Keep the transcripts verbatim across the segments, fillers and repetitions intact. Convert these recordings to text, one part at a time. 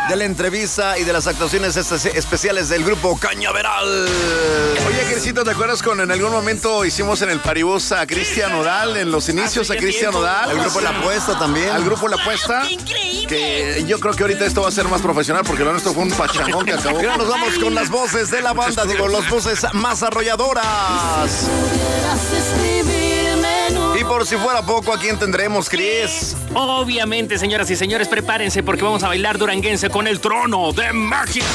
de la entrevista y de las actuaciones especiales del grupo Cañaveral. Oye, Crisito, ¿te acuerdas cuando en algún momento hicimos en el Paribus a Cristian Nodal, en los inicios a Cristian Nodal? Al grupo La Apuesta también. Al grupo La Apuesta. ¡Increíble! Que yo creo que ahorita esto va a ser más profesional porque lo nuestro fue un pachangón que acabó. Ahora nos vamos con las voces de la banda, digo, las voces más arrolladoras. Y por si fuera poco, ¿a quién tendremos, Chris? Obviamente, señoras y señores, prepárense porque vamos a bailar duranguense con el Trono de México.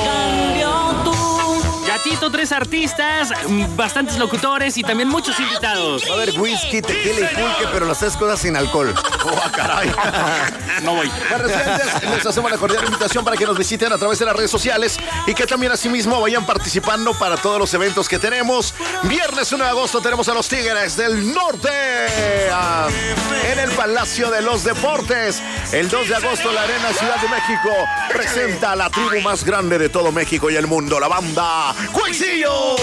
Gatito, tres artistas, bastantes locutores y también muchos invitados. Va a haber whisky, tequila y pulque, pero las tres cosas sin alcohol. ¡Oh, caray! No voy. Las residentes, les hacemos la cordial invitación para que nos visiten a través de las redes sociales y que también asimismo vayan participando para todos los eventos que tenemos. Viernes uno de agosto tenemos a los Tigres del Norte ah, en el Palacio de los Deportes. El dos de agosto la Arena Ciudad de México presenta a la tribu más grande de todo México y el mundo, la banda Cuexillo.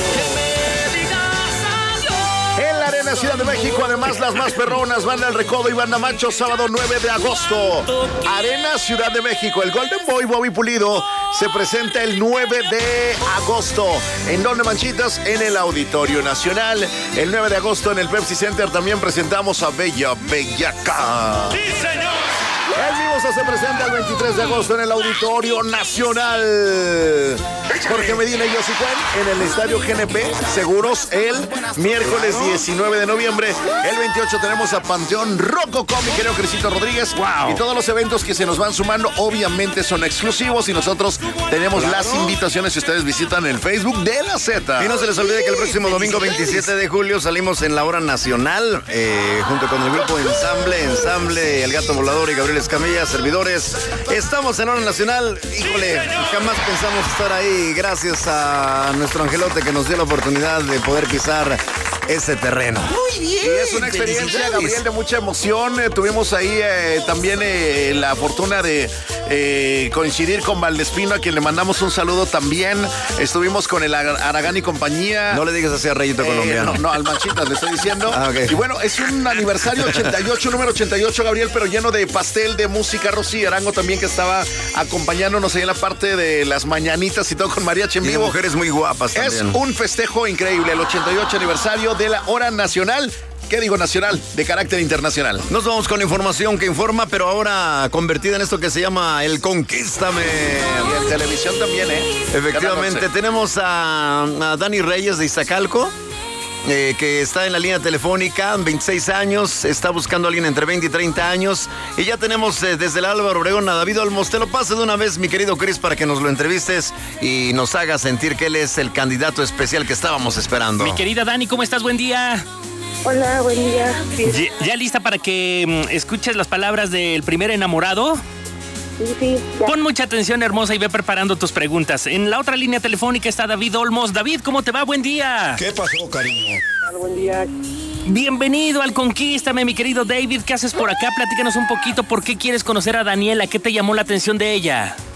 En la Arena Ciudad de México, además, las más perronas, Banda El Recodo y Banda Macho, sábado nueve de agosto. Arena Ciudad de México, el Golden Boy Bobby Pulido se presenta el nueve de agosto. ¿En dónde, Manchitas? En el Auditorio Nacional. El nueve de agosto en el Pepsi Center también presentamos a Bella Bellaca. ¡Sí, señor! El Mimosa se presenta el veintitrés de agosto en el Auditorio Nacional. Jorge Medina y Yossi Cuen en el Estadio G N P Seguros el miércoles diecinueve de noviembre. El veintiocho tenemos a Panteón Rococó, mi querido Crisito Rodríguez. Wow. Y todos los eventos que se nos van sumando obviamente son exclusivos y nosotros tenemos las invitaciones si ustedes visitan el Facebook de la Z. Y no se les olvide que el próximo domingo veintisiete de julio salimos en la hora nacional eh, junto con el grupo Ensamble, Ensamble, El Gato Volador y Gabriel Escamilla, servidores. Estamos en hora nacional. Híjole, jamás pensamos estar ahí. Gracias a nuestro angelote que nos dio la oportunidad de poder pisar ese terreno. Muy bien. Y es una experiencia, Gabriel, de mucha emoción. Eh, tuvimos ahí eh, también eh, la fortuna de eh, coincidir con Valdespino, a quien le mandamos un saludo también. Estuvimos con el Aragán y compañía. No le digas así a Rayito eh, colombiano. No, no, al Manchitas le estoy diciendo. Ah, okay. Y bueno, es un aniversario ochenta y ocho, número ochenta y ocho, Gabriel, pero lleno de pastel, de música. Rosy Arango también, que estaba acompañándonos ahí en la parte de las mañanitas y todo con mariachi en Y de vivo. mujeres muy guapas Es también. un festejo increíble, el ochenta y ocho aniversario de la hora nacional. ¿Qué digo nacional? De carácter internacional. Nos vamos con información que informa, pero ahora convertida en esto que se llama el Conquístame. Y en televisión también, ¿eh? Efectivamente, tenemos a, a Dani Reyes de Iztacalco. Eh, que está en la línea telefónica, veintiséis años, está buscando a alguien entre veinte y treinta años. Y ya tenemos eh, desde el Álvaro Obregón a David Olmos. Te lo paso de una vez, mi querido Chris, para que nos lo entrevistes y nos haga sentir que él es el candidato especial que estábamos esperando. Mi querida Dani, ¿cómo estás? Buen día. Hola, buen día. ¿Ya, ya lista para que mm, escuches las palabras del primer enamorado? Sí, sí, ya. Pon mucha atención, hermosa, y ve preparando tus preguntas. En la otra línea telefónica está David Olmos. David, ¿cómo te va? Buen día. ¿Qué pasó, cariño? Hola, buen día. Bienvenido al Conquístame, mi querido David. ¿Qué haces por acá? Platícanos un poquito. ¿Por qué quieres conocer a Daniela? ¿Qué te llamó la atención de ella?